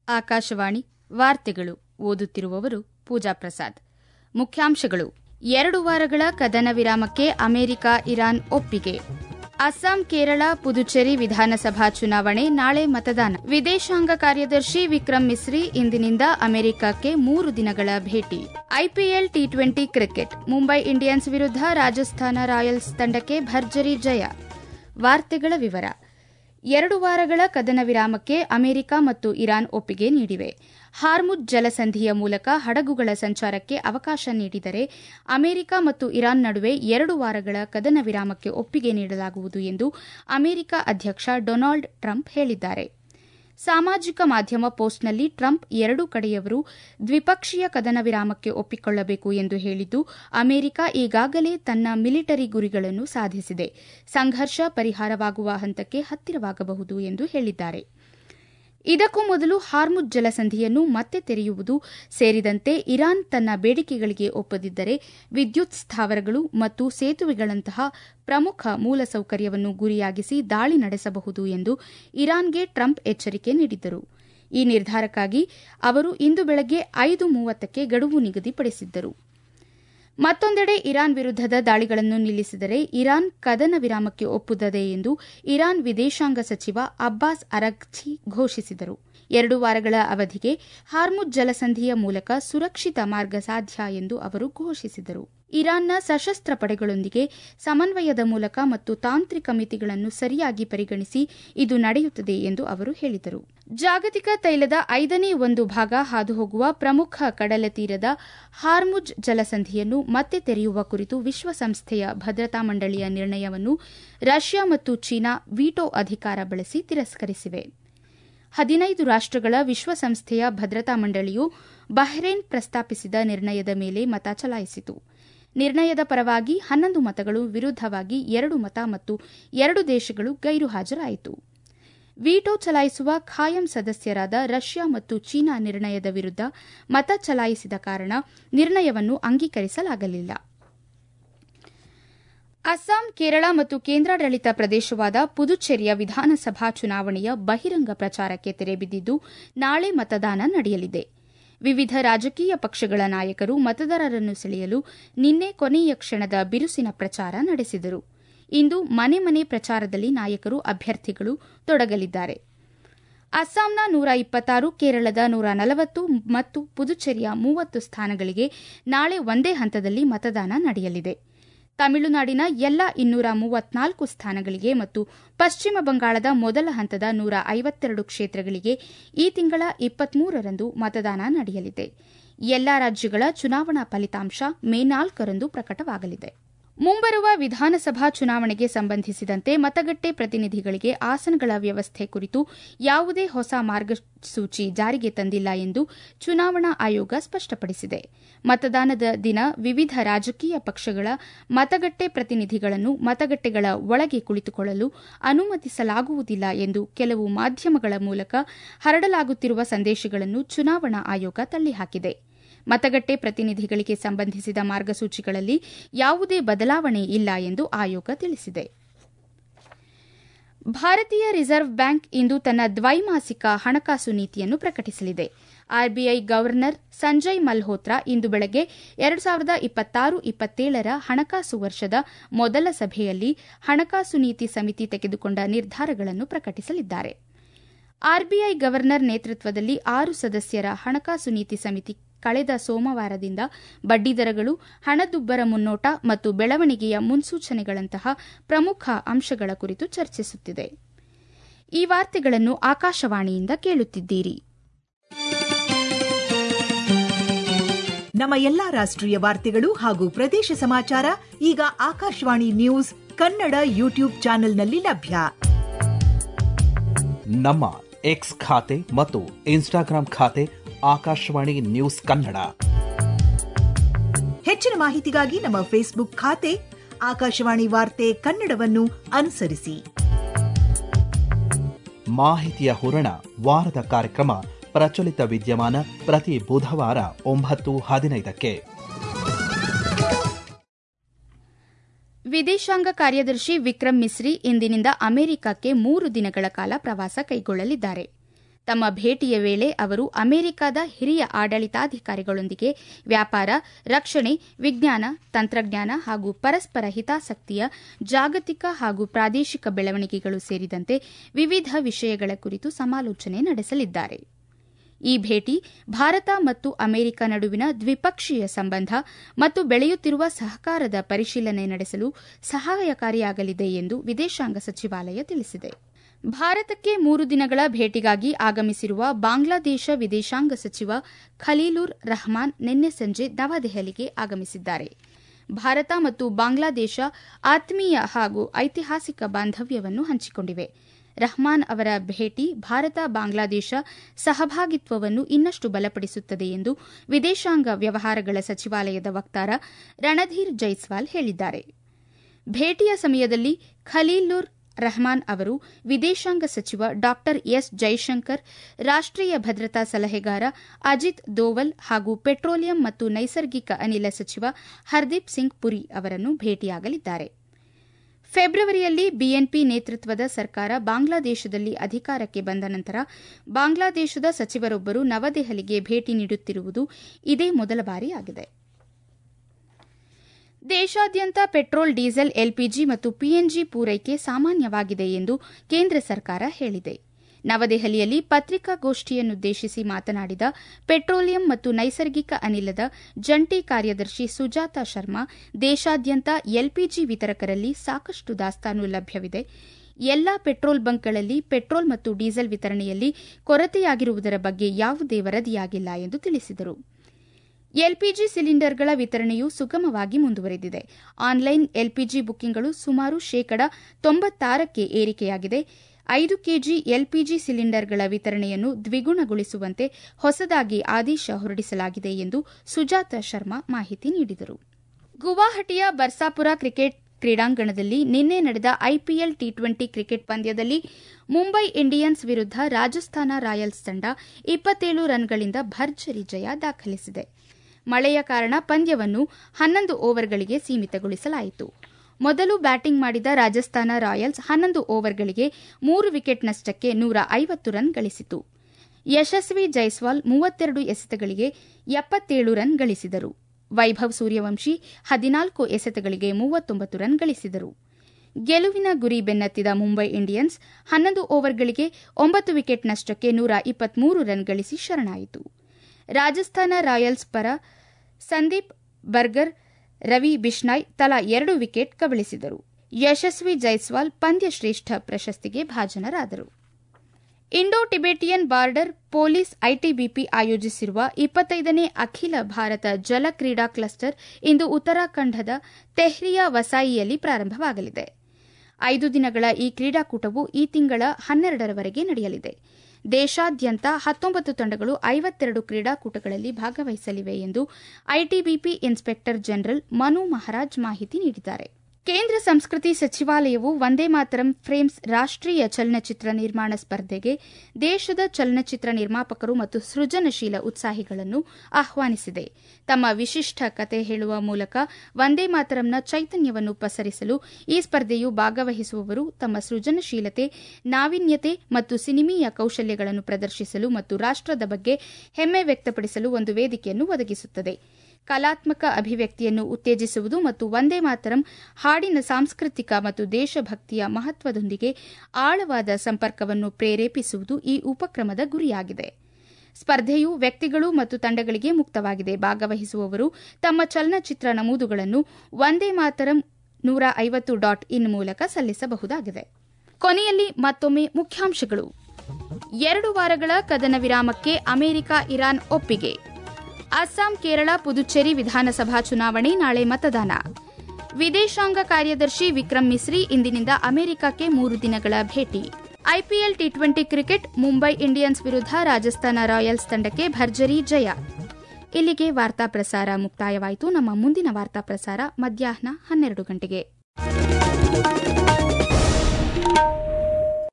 ಆಕಾಶವಾಣಿ ವಾರ್ತೆಗಳು ಓದುತ್ತಿರುವವರು ಪೂಜಾ ಪ್ರಸಾದ್. ಮುಖ್ಯಾಂಶಗಳು: 2 ವಾರಗಳ ಕದನ ವಿರಾಮಕ್ಕೆ ಅಮೆರಿಕ ಇರಾನ್ ಒಪ್ಪಿಗೆ. ಅಸ್ಸಾಂ, ಕೇರಳ, ಪುದುಚೇರಿ ವಿಧಾನಸಭಾ ಚುನಾವಣೆ ನಾಳೆ ಮತದಾನ. ವಿದೇಶಾಂಗ ಕಾರ್ಯದರ್ಶಿ ವಿಕ್ರಮ್ ಮಿಸ್ರಿ ಇಂದಿನಿಂದ ಅಮೆರಿಕಕ್ಕೆ 3 ದಿನಗಳ ಭೇಟಿ. IPL T20 cricket, Mumbai Indians ವಿರುದ್ಧ ರಾಜಸ್ಥಾನ ರಾಯಲ್ಸ್ ತಂಡಕ್ಕೆ ಭರ್ಜರಿ ಜಯ. ವಾರ್ತೆಗಳ ವಿವರ. 2 ವಾರಗಳ ಕದನ ವಿರಾಮಕ್ಕೆ ಅಮೆರಿಕ ಮತ್ತು ಇರಾನ್ ಒಪ್ಪಿಗೆ ನೀಡಿವೆ. ಹಾರ್ಮುಜ್ ಜಲಸಂಧಿಯ ಮೂಲಕ ಹಡಗುಗಳ ಸಂಚಾರಕ್ಕೆ ಅವಕಾಶ ನೀಡಿದರೆ ಅಮೆರಿಕ ಮತ್ತು ಇರಾನ್ ನಡುವೆ 2 ವಾರಗಳ ಕದನ ವಿರಾಮಕ್ಕೆ ಒಪ್ಪಿಗೆ ನೀಡಲಾಗುವುದು ಎಂದು ಅಮೆರಿಕ ಅಧ್ಯಕ್ಷ ಡೊನಾಲ್ಡ್ ಟ್ರಂಪ್ ಹೇಳಿದ್ದಾರೆ. ಸಾಮಾಜಿಕ ಮಾಧ್ಯಮ ಪೋಸ್ಟ್ನಲ್ಲಿ ಟ್ರಂಪ್ 2 ಕಡೆಯವರು ದ್ವಿಪಕ್ಷೀಯ ಕದನ ವಿರಾಮಕ್ಕೆ ಒಪ್ಪಿಕೊಳ್ಳಬೇಕು ಎಂದು ಹೇಳಿದ್ದು, ಅಮೆರಿಕ ಈಗಾಗಲೇ ತನ್ನ ಮಿಲಿಟರಿ ಗುರಿಗಳನ್ನು ಸಾಧಿಸಿದೆ, ಸಂಘರ್ಷ ಪರಿಹಾರವಾಗುವ ಹಂತಕ್ಕೆ ಹತ್ತಿರವಾಗಬಹುದು ಎಂದು ಹೇಳಿದ್ದಾರೆ. ಇದಕ್ಕೂ ಮೊದಲು ಹಾರ್ಮುಜ್ ಜಲಸಂಧಿಯನ್ನು ಮತ್ತೆ ತೆರೆಯುವುದು ಸೇರಿದಂತೆ ಇರಾನ್ ತನ್ನ ಬೇಡಿಕೆಗಳಿಗೆ ಒಪ್ಪದಿದ್ದರೆ ವಿದ್ಯುತ್ ಸ್ಥಾವರಗಳು ಮತ್ತು ಸೇತುವೆಗಳಂತಹ ಪ್ರಮುಖ ಮೂಲಸೌಕರ್ಯವನ್ನು ಗುರಿಯಾಗಿಸಿ ದಾಳಿ ನಡೆಸಬಹುದು ಎಂದು ಇರಾನ್ಗೆ ಟ್ರಂಪ್ ಎಚ್ಚರಿಕೆ ನೀಡಿದ್ದರು. ಈ ನಿರ್ಧಾರಕ್ಕಾಗಿ ಅವರು ಇಂದು ಬೆಳಗ್ಗೆ 5:30ಕ್ಕೆ ಗಡುವು ನಿಗದಿಪಡಿಸಿದ್ದರು. ಮತ್ತೊಂದೆಡೆ ಇರಾನ್ ವಿರುದ್ಧದ ದಾಳಿಗಳನ್ನು ನಿಲ್ಲಿಸಿದರೆ ಇರಾನ್ ಕದನ ವಿರಾಮಕ್ಕೆ ಒಪ್ಪುತ್ತದೆ ಎಂದು ಇರಾನ್ ವಿದೇಶಾಂಗ ಸಚಿವ ಅಬ್ಬಾಸ್ ಅರಗ್ಚಿ ಘೋಷಿಸಿದರು. 2 ವಾರಗಳ ಅವಧಿಗೆ ಹಾರ್ಮುಜ್ ಜಲಸಂಧಿಯ ಮೂಲಕ ಸುರಕ್ಷಿತ ಮಾರ್ಗ ಸಾಧ್ಯ ಎಂದು ಅವರು ಘೋಷಿಸಿದರು. ಇರಾನ್ನ ಸಶಸ್ತ್ರ ಪಡೆಗಳೊಂದಿಗೆ ಸಮನ್ವಯದ ಮೂಲಕ ಮತ್ತು ತಾಂತ್ರಿಕ ಮಿತಿಗಳನ್ನು ಸರಿಯಾಗಿ ಪರಿಗಣಿಸಿ ಇದು ನಡೆಯುತ್ತದೆ ಎಂದು ಅವರು ಹೇಳಿದರು. ಜಾಗತಿಕ ತೈಲದ 5ನೇ 1 ಭಾಗ ಹಾದುಹೋಗುವ ಪ್ರಮುಖ ಕಡಲತೀರದ ಹಾರ್ಮುಜ್ ಜಲಸಂಧಿಯನ್ನು ಮತ್ತೆ ತೆರೆಯುವ ಕುರಿತು ವಿಶ್ವಸಂಸ್ಥೆಯ ಭದ್ರತಾ ಮಂಡಳಿಯ ನಿರ್ಣಯವನ್ನು ರಷ್ಯಾ ಮತ್ತು ಚೀನಾ ವಿಟೋ ಅಧಿಕಾರ ಬಳಸಿ ತಿರಸ್ಕರಿಸಿವೆ. 15 ರಾಷ್ಟಗಳ ವಿಶ್ವಸಂಸ್ಥೆಯ ಭದ್ರತಾ ಮಂಡಳಿಯು ಬಹ್ರೇನ್ ಪ್ರಸ್ತಾಪಿಸಿದ ನಿರ್ಣಯದ ಮೇಲೆ ಮತ ಚಲಾಯಿಸಿತು. ನಿರ್ಣಯದ ಪರವಾಗಿ 11 ಮತಗಳು, ವಿರುದ್ಧವಾಗಿ 2 ಮತ ಮತ್ತು 2 ದೇಶಗಳು ಗೈರು ಹಾಜರಾಯಿತು. ವಿಟೋ ಚಲಾಯಿಸುವ ಖಾಯಂ ಸದಸ್ಯರಾದ ರಷ್ಯಾ ಮತ್ತು ಚೀನಾ ನಿರ್ಣಯದ ವಿರುದ್ಧ ಮತ ಚಲಾಯಿಸಿದ ಕಾರಣ ನಿರ್ಣಯವನ್ನು ಅಂಗೀಕರಿಸಲಾಗಲಿಲ್ಲ. ಅಸ್ಸಾಂ, ಕೇರಳ ಮತ್ತು ಕೇಂದ್ರಾಡಳಿತ ಪ್ರದೇಶವಾದ ಪುದುಚೇರಿಯ ವಿಧಾನಸಭಾ ಚುನಾವಣೆಯ ಬಹಿರಂಗ ಪ್ರಚಾರಕ್ಕೆ ತೆರೆ ಬಿದ್ದಿದ್ದು, ನಾಳೆ ಮತದಾನ ನಡೆಯಲಿದೆ. ವಿವಿಧ ರಾಜಕೀಯ ಪಕ್ಷಗಳ ನಾಯಕರು ಮತದಾರರನ್ನು ಸೆಳೆಯಲು ನಿನ್ನೆ ಕೊನೆಯ ಕ್ಷಣದ ಬಿರುಸಿನ ಪ್ರಚಾರ ನಡೆಸಿದರು. ಇಂದು ಮನೆ ಮನೆ ಪ್ರಚಾರದಲ್ಲಿ ನಾಯಕರು, ಅಭ್ಯರ್ಥಿಗಳು ತೊಡಗಲಿದ್ದಾರೆ. ಅಸ್ಸಾಂನ 126, ಕೇರಳದ 140 ಮತ್ತು ಪುದುಚೇರಿಯ 30 ಸ್ಥಾನಗಳಿಗೆ ನಾಳೆ ಒಂದೇ ಹಂತದಲ್ಲಿ ಮತದಾನ ನಡೆಯಲಿದೆ. ತಮಿಳುನಾಡಿನ ಎಲ್ಲ 234 ಸ್ಥಾನಗಳಿಗೆ ಮತ್ತು ಪಶ್ಚಿಮ ಬಂಗಾಳದ ಮೊದಲ ಹಂತದ 152 ಕ್ಷೇತ್ರಗಳಿಗೆ ಈ ತಿಂಗಳ 23ರಂದು ಮತದಾನ ನಡೆಯಲಿದೆ. ಎಲ್ಲಾ ರಾಜ್ಯಗಳ ಚುನಾವಣಾ ಫಲಿತಾಂಶ ಮೇ 4ರಂದು ಪ್ರಕಟವಾಗಲಿದೆ. ಮುಂಬರುವ ವಿಧಾನಸಭಾ ಚುನಾವಣೆಗೆ ಸಂಬಂಧಿಸಿದಂತೆ ಮತಗಟ್ಟೆ ಪ್ರತಿನಿಧಿಗಳಿಗೆ ಆಸನಗಳ ವ್ಯವಸ್ಥೆ ಕುರಿತು ಯಾವುದೇ ಹೊಸ ಮಾರ್ಗಸೂಚಿ ಜಾರಿಗೆ ತಂದಿಲ್ಲ ಎಂದು ಚುನಾವಣಾ ಆಯೋಗ ಸ್ಪಷ್ಟಪಡಿಸಿದೆ. ಮತದಾನದ ದಿನ ವಿವಿಧ ರಾಜಕೀಯ ಪಕ್ಷಗಳ ಮತಗಟ್ಟೆ ಪ್ರತಿನಿಧಿಗಳನ್ನು ಮತಗಟ್ಟೆಗಳ ಒಳಗೆ ಕುಳಿತುಕೊಳ್ಳಲು ಅನುಮತಿಸಲಾಗುವುದಿಲ್ಲ ಎಂದು ಕೆಲವು ಮಾಧ್ಯಮಗಳ ಮೂಲಕ ಹರಡಲಾಗುತ್ತಿರುವ ಸಂದೇಶಗಳನ್ನು ಚುನಾವಣಾ ಆಯೋಗ ತಳ್ಳಿಹಾಕಿದೆ. ಮತಗಟ್ಟೆ ಪ್ರತಿನಿಧಿಗಳಿಗೆ ಸಂಬಂಧಿಸಿದ ಮಾರ್ಗಸೂಚಿಗಳಲ್ಲಿ ಯಾವುದೇ ಬದಲಾವಣೆ ಇಲ್ಲ ಎಂದು ಆಯೋಗ ತಿಳಿಸಿದೆ. ಭಾರತೀಯ ರಿಸರ್ವ್ ಬ್ಯಾಂಕ್ ಇಂದು ತನ್ನ ದ್ವೈಮಾಸಿಕ ಹಣಕಾಸು ನೀತಿಯನ್ನು ಪ್ರಕಟಿಸಲಿದೆ. ಆರ್ಬಿಐ ಗವರ್ನರ್ ಸಂಜಯ್ ಮಲ್ಹೋತ್ರಾ ಇಂದು ಬೆಳಗ್ಗೆ 2026-27ರ ಹಣಕಾಸು ವರ್ಷದ ಮೊದಲ ಸಭೆಯಲ್ಲಿ ಹಣಕಾಸು ನೀತಿ ಸಮಿತಿ ತೆಗೆದುಕೊಂಡ ನಿರ್ಧಾರಗಳನ್ನು ಪ್ರಕಟಿಸಲಿದ್ದಾರೆ. ಆರ್ಬಿಐ ಗವರ್ನರ್ ನೇತೃತ್ವದಲ್ಲಿ 6 ಸದಸ್ಯರ ಹಣಕಾಸು ನೀತಿ ಸಮಿತಿ ಕಳೆದ ಸೋಮವಾರದಿಂದ ಬಡ್ಡಿದರಗಳು, ಹಣದುಬ್ಬರ ಮುನ್ನೋಟ ಮತ್ತು ಬೆಳವಣಿಗೆಯ ಮುನ್ಸೂಚನೆಗಳಂತಹ ಪ್ರಮುಖ ಅಂಶಗಳ ಕುರಿತು ಚರ್ಚಿಸುತ್ತಿದೆ. ಈ ವಾರ್ತೆಗಳನ್ನು ಆಕಾಶವಾಣಿಯಿಂದ ಕೇಳುತ್ತಿದ್ದೀರಿ. ನಮ್ಮ ಎಲ್ಲಾ ರಾಷ್ಟ್ರೀಯ ವಾರ್ತೆಗಳು ಹಾಗೂ ಪ್ರದೇಶ ಸಮಾಚಾರ ಈಗ ಆಕಾಶವಾಣಿ ನ್ಯೂಸ್ ಕನ್ನಡ ಯೂಟ್ಯೂಬ್ ಚಾನೆಲ್ನಲ್ಲಿ ಲಭ್ಯ. ನಮ್ಮ ಎಕ್ಸ್ ಖಾತೆ ಮತ್ತು ಇನ್ಸ್ಟಾಗ್ರಾಂ ಖಾತೆ ಆಕಾಶವಾಣಿ ನ್ಯೂಸ್ ಕನ್ನಡ. ಹೆಚ್ಚಿನ ಮಾಹಿತಿಗಾಗಿ ನಮ್ಮ ಫೇಸ್ಬುಕ್ ಖಾತೆ ಆಕಾಶವಾಣಿ ವಾರ್ತೆ ಕನ್ನಡವನ್ನು ಅನುಸರಿಸಿ. ಮಾಹಿತಿಯ ಹೂರಣ ವಾರದ ಕಾರ್ಯಕ್ರಮ ಪ್ರಚಲಿತ ವಿದ್ಯಮಾನ ಪ್ರತಿ ಬುಧವಾರ 9:15ಕ್ಕೆ. ವಿದೇಶಾಂಗ ಕಾರ್ಯದರ್ಶಿ ವಿಕ್ರಮ್ ಮಿಸ್ರಿ ಇಂದಿನಿಂದ ಅಮೆರಿಕಕ್ಕೆ 3 ದಿನಗಳ ಕಾಲ ಪ್ರವಾಸ ಕೈಗೊಳ್ಳಲಿದ್ದಾರೆ. ತಮ್ಮ ಭೇಟಿಯ ವೇಳೆ ಅವರು ಅಮೆರಿಕದ ಹಿರಿಯ ಆಡಳಿತಾಧಿಕಾರಿಗಳೊಂದಿಗೆ ವ್ಯಾಪಾರ, ರಕ್ಷಣೆ, ವಿಜ್ಞಾನ, ತಂತ್ರಜ್ಞಾನ ಹಾಗೂ ಪರಸ್ಪರ ಹಿತಾಸಕ್ತಿಯ ಜಾಗತಿಕ ಹಾಗೂ ಪ್ರಾದೇಶಿಕ ಬೆಳವಣಿಗೆಗಳು ಸೇರಿದಂತೆ ವಿವಿಧ ವಿಷಯಗಳ ಕುರಿತು ಸಮಾಲೋಚನೆ ನಡೆಸಲಿದ್ದಾರೆ. ಈ ಭೇಟಿ ಭಾರತ ಮತ್ತು ಅಮೆರಿಕ ನಡುವಿನ ದ್ವಿಪಕ್ಷೀಯ ಸಂಬಂಧ ಮತ್ತು ಬೆಳೆಯುತ್ತಿರುವ ಸಹಕಾರದ ಪರಿಶೀಲನೆ ನಡೆಸಲು ಸಹಾಯಕಾರಿಯಾಗಲಿದೆ ಎಂದು ವಿದೇಶಾಂಗ ಸಚಿವಾಲಯ ತಿಳಿಸಿದೆ. ಭಾರತಕ್ಕೆ 3 ದಿನಗಳ ಭೇಟಿಗಾಗಿ ಆಗಮಿಸಿರುವ ಬಾಂಗ್ಲಾದೇಶ ವಿದೇಶಾಂಗ ಸಚಿವ ಖಲೀಲುರ್ ರಹಮಾನ್ ನಿನ್ನೆ ಸಂಜೆ ನವದೆಹಲಿಗೆ ಆಗಮಿಸಿದ್ದಾರೆ. ಭಾರತ ಮತ್ತು ಬಾಂಗ್ಲಾದೇಶ ಆತ್ಮೀಯ ಹಾಗೂ ಐತಿಹಾಸಿಕ ಬಾಂಧವ್ಯವನ್ನು ಹಂಚಿಕೊಂಡಿವೆ. ರಹಮಾನ್ ಅವರ ಭೇಟಿ ಭಾರತ ಬಾಂಗ್ಲಾದೇಶ ಸಹಭಾಗಿತ್ವವನ್ನು ಇನ್ನಷ್ಟು ಬಲಪಡಿಸುತ್ತದೆ ಎಂದು ವಿದೇಶಾಂಗ ವ್ಯವಹಾರಗಳ ಸಚಿವಾಲಯದ ವಕ್ತಾರ ರಣಧೀರ್ ಜೈಸ್ವಾಲ್ ಹೇಳಿದ್ದಾರೆ. ಭೇಟಿಯ ಸಮಯದಲ್ಲಿ ಖಲೀಲುರ್ ರಹಮಾನ್ ಅವರು ವಿದೇಶಾಂಗ ಸಚಿವ ಡಾ ಎಸ್ ಜೈಶಂಕರ್, ರಾಷ್ಟೀಯ ಭದ್ರತಾ ಸಲಹೆಗಾರ ಅಜಿತ್ ದೋವಲ್ ಹಾಗೂ ಪೆಟ್ರೋಲಿಯಂ ಮತ್ತು ನೈಸರ್ಗಿಕ ಅನಿಲ ಸಚಿವ ಹರ್ದೀಪ್ ಸಿಂಗ್ ಪುರಿ ಅವರನ್ನು ಭೇಟಿಯಾಗಲಿದ್ದಾರೆ. ಫೆಬ್ರವರಿಯಲ್ಲಿ ಬಿಎನ್ಪಿ ನೇತೃತ್ವದ ಸರ್ಕಾರ ಬಾಂಗ್ಲಾದೇಶದಲ್ಲಿ ಅಧಿಕಾರಕ್ಕೆ ಬಂದ ನಂತರ ಬಾಂಗ್ಲಾದೇಶದ ಸಚಿವರೊಬ್ಬರು ನವದೆಹಲಿಗೆ ಭೇಟಿ ನೀಡುತ್ತಿರುವುದು ಇದೇ ಮೊದಲ ಬಾರಿಯಾಗಿದೆ. ದೇಶಾದ್ಯಂತ ಪೆಟ್ರೋಲ್, ಡೀಸೆಲ್, ಎಲ್ಪಿಜಿ ಮತ್ತು ಪಿಎನ್ಜಿ ಪೂರೈಕೆ ಸಾಮಾನ್ಯವಾಗಿದೆ ಎಂದು ಕೇಂದ್ರ ಸರ್ಕಾರ ಹೇಳಿದೆ. ನವದೆಹಲಿಯಲ್ಲಿ ಪತ್ರಿಕಾಗೋಷ್ಠಿಯನ್ನುದ್ದೇಶಿಸಿ ಮಾತನಾಡಿದ ಪೆಟ್ರೋಲಿಯಂ ಮತ್ತು ನೈಸರ್ಗಿಕ ಅನಿಲದ ಜಂಟಿ ಕಾರ್ಯದರ್ಶಿ ಸುಜಾತಾ ಶರ್ಮಾ, ದೇಶಾದ್ಯಂತ ಎಲ್ಪಿಜಿ ವಿತರಕರಲ್ಲಿ ಸಾಕಷ್ಟು ದಾಸ್ತಾನು ಲಭ್ಯವಿದೆ. ಎಲ್ಲಾ ಪೆಟ್ರೋಲ್ ಬಂಕ್ಗಳಲ್ಲಿ ಪೆಟ್ರೋಲ್ ಮತ್ತು ಡೀಸೆಲ್ ವಿತರಣೆಯಲ್ಲಿ ಕೊರತೆಯಾಗಿರುವುದರ ಬಗ್ಗೆ ಯಾವುದೇ ವರದಿಯಾಗಿಲ್ಲ ಎಂದು ತಿಳಿಸಿದರು. ಎಲ್ಪಿಜಿ ಸಿಲಿಂಡರ್ಗಳ ವಿತರಣೆಯು ಸುಗಮವಾಗಿ ಮುಂದುವರೆದಿದೆ. ಆನ್ಲೈನ್ ಎಲ್ಪಿಜಿ ಬುಕ್ಕಿಂಗ್ಗಳು ಸುಮಾರು 96% ಏರಿಕೆಯಾಗಿದೆ. 5 ಕೆಜಿ ಎಲ್ಪಿಜಿ ಸಿಲಿಂಡರ್ಗಳ ವಿತರಣೆಯನ್ನು ದ್ವಿಗುಣಗೊಳಿಸುವಂತೆ ಹೊಸದಾಗಿ ಆದೇಶ ಹೊರಡಿಸಲಾಗಿದೆ ಎಂದು ಸುಜಾತಾ ಶರ್ಮಾ ಮಾಹಿತಿ ನೀಡಿದರು. ಗುವಾಹಟಿಯ ಬರ್ಸಾಪುರ ಕ್ರಿಕೆಟ್ ಕ್ರೀಡಾಂಗಣದಲ್ಲಿ ನಿನ್ನೆ ನಡೆದ ಐಪಿಎಲ್ ಟಿ20 ಕ್ರಿಕೆಟ್ ಪಂದ್ಯದಲ್ಲಿ ಮುಂಬೈ ಇಂಡಿಯನ್ಸ್ ವಿರುದ್ಧ ರಾಜಸ್ಥಾನ ರಾಯಲ್ಸ್ ತಂಡ 27 ರನ್ಗಳಿಂದ ಭರ್ಜರಿ ಜಯ ದಾಖಲಿಸಿದೆ. ಮಳೆಯ ಕಾರಣ ಪಂದ್ಯವನ್ನು 11 ಓವರ್ಗಳಿಗೆ ಸೀಮಿತಗೊಳಿಸಲಾಯಿತು. ಮೊದಲು ಬ್ಯಾಟಿಂಗ್ ಮಾಡಿದ ರಾಜಸ್ಥಾನ ರಾಯಲ್ಸ್ 11 ಓವರ್ಗಳಿಗೆ 3 ವಿಕೆಟ್ ನಷ್ಟಕ್ಕೆ 150 ರನ್ ಗಳಿಸಿತು. ಯಶಸ್ವಿ ಜೈಸ್ವಾಲ್ 32 ಎಸೆತಗಳಿಗೆ 77 ರನ್ ಗಳಿಸಿದರು. ವೈಭವ್ ಸೂರ್ಯವಂಶಿ 14 ಎಸೆತಗಳಿಗೆ 39 ರನ್ ಗಳಿಸಿದರು. ಗೆಲುವಿನ ಗುರಿ ಬೆನ್ನತ್ತಿದ ಮುಂಬೈ ಇಂಡಿಯನ್ಸ್ 11 ಓವರ್ಗಳಿಗೆ 9 ವಿಕೆಟ್ ನಷ್ಟಕ್ಕೆ 123 ರನ್ ಗಳಿಸಿ ಶರಣಾಯಿತು. ರಾಜಸ್ಥಾನ ರಾಯಲ್ಸ್ ಪರ ಸಂದೀಪ್ ಬರ್ಗರ್, ರವಿ ಬಿಷ್ನಾಯ್ ತಲಾ 2 ವಿಕೆಟ್ ಕಬಳಿಸಿದರು. ಯಶಸ್ವಿ ಜೈಸ್ವಾಲ್ ಪಂದ್ಯ ಶ್ರೇಷ್ಠ ಪ್ರಶಸ್ತಿಗೆ ಭಾಜನರಾದರು. Indo Tibetan border police ITBP ಆಯೋಜಿಸಿರುವ 25ನೇ ಅಖಿಲ ಭಾರತ ಜಲ ಕ್ರೀಡಾ ಕ್ಲಸ್ಟರ್ ಇಂದು ಉತ್ತರಾಖಂಡದ ತೆಹ್ರಿಯಾ ವಸಾಯಿಯಲ್ಲಿ ಪ್ರಾರಂಭವಾಗಲಿದೆ. 5 ದಿನಗಳ ಈ ಕ್ರೀಡಾಕೂಟವು ಈ ತಿಂಗಳ 12ರವರೆಗೆ ನಡೆಯಲಿದೆ. ದೇಶಾದ್ಯಂತ 19 ತಂಡಗಳು 52 ಕ್ರೀಡಾಕೂಟಗಳಲ್ಲಿ ಭಾಗವಹಿಸಲಿವೆ ಎಂದು ITBP inspector general Manu Maharaj ಮಾಹಿತಿ ನೀಡಿದ್ದಾರೆ. ಕೇಂದ್ರ ಸಂಸ್ಕೃತಿ ಸಚಿವಾಲಯವು ವಂದೇ ಮಾತರಂ ಫ್ರೇಮ್ಸ್ ರಾಷ್ಟೀಯ ಚಲನಚಿತ್ರ ನಿರ್ಮಾಣ ಸ್ಪರ್ಧೆಗೆ ದೇಶದ ಚಲನಚಿತ್ರ ನಿರ್ಮಾಪಕರು ಮತ್ತು ಸೃಜನಶೀಲ ಉತ್ಸಾಹಿಗಳನ್ನು ಆಹ್ವಾನಿಸಿದೆ. ತಮ್ಮ ವಿಶಿಷ್ಟ ಕತೆ ಹೇಳುವ ಮೂಲಕ ವಂದೇ ಮಾತರಂನ ಚೈತನ್ಯವನ್ನು ಪಸರಿಸಲು ಈ ಸ್ಪರ್ಧೆಯು ಭಾಗವಹಿಸುವವರು ತಮ್ಮ ಸೃಜನಶೀಲತೆ, ನಾವೀನ್ಯತೆ ಮತ್ತು ಸಿನಿಮೀಯ ಕೌಶಲ್ಯಗಳನ್ನು ಪ್ರದರ್ಶಿಸಲು ಮತ್ತು ರಾಷ್ಟದ ಬಗ್ಗೆ ಹೆಮ್ಮೆ ವ್ಯಕ್ತಪಡಿಸಲು ಒಂದು ವೇದಿಕೆಯನ್ನು ಒದಗಿಸುತ್ತದೆ. ಕಲಾತ್ಮಕ ಅಭಿವ್ಯಕ್ತಿಯನ್ನು ಉತ್ತೇಜಿಸುವುದು ಮತ್ತು ವಂದೇ ಮಾತರಂ ಹಾಡಿನ ಸಾಂಸ್ಕೃತಿಕ ಮತ್ತು ದೇಶಭಕ್ತಿಯ ಮಹತ್ವದೊಂದಿಗೆ ಆಳವಾದ ಸಂಪರ್ಕವನ್ನು ಪ್ರೇರೇಪಿಸುವುದು ಈ ಉಪಕ್ರಮದ ಗುರಿಯಾಗಿದೆ. ಸ್ಪರ್ಧೆಯು ವ್ಯಕ್ತಿಗಳು ಮತ್ತು ತಂಡಗಳಿಗೆ ಮುಕ್ತವಾಗಿದೆ. ಭಾಗವಹಿಸುವವರು ತಮ್ಮ ಚಲನಚಿತ್ರ ನಮೂದುಗಳನ್ನು ವಂದೇ ಮಾತರಂ 150.in ಮೂಲಕ ಸಲ್ಲಿಸಬಹುದಾಗಿದೆ. ಕೊನೆಯಲ್ಲಿ ಮತ್ತೊಮ್ಮೆ ಮುಖ್ಯಾಂಶಗಳು. 2 ವಾರಗಳ ಕದನ ವಿರಾಮಕ್ಕೆ ಅಮೆರಿಕ ಇರಾನ್ ಒಪ್ಪಿಗೆ. ಅಸ್ಸಾಂ, ಕೇರಳ, ಪುದುಚೇರಿ ವಿಧಾನಸಭಾ ಚುನಾವಣೆ ನಾಳೆ ಮತದಾನ. ವಿದೇಶಾಂಗ ಕಾರ್ಯದರ್ಶಿ ವಿಕ್ರಮ್ ಮಿಸ್ರಿ ಇಂದಿನಿಂದ ಅಮೆರಿಕಕ್ಕೆ 3 ದಿನಗಳ ಭೇಟಿ. IPL T20 cricket Mumbai Indians ವಿರುದ್ಧ ರಾಜಸ್ಥಾನ ರಾಯಲ್ಸ್ ತಂಡಕ್ಕೆ ಭರ್ಜರಿ ಜಯ. ಇಲ್ಲಿಗೆ ವಾರ್ತಾ ಪ್ರಸಾರ ಮುಕ್ತಾಯವಾಯಿತು. ನಮ್ಮ ಮುಂದಿನ ವಾರ್ತಾ ಪ್ರಸಾರ ಮಧ್ಯಾಹ್ನ 12 ಗಂಟೆಗೆ.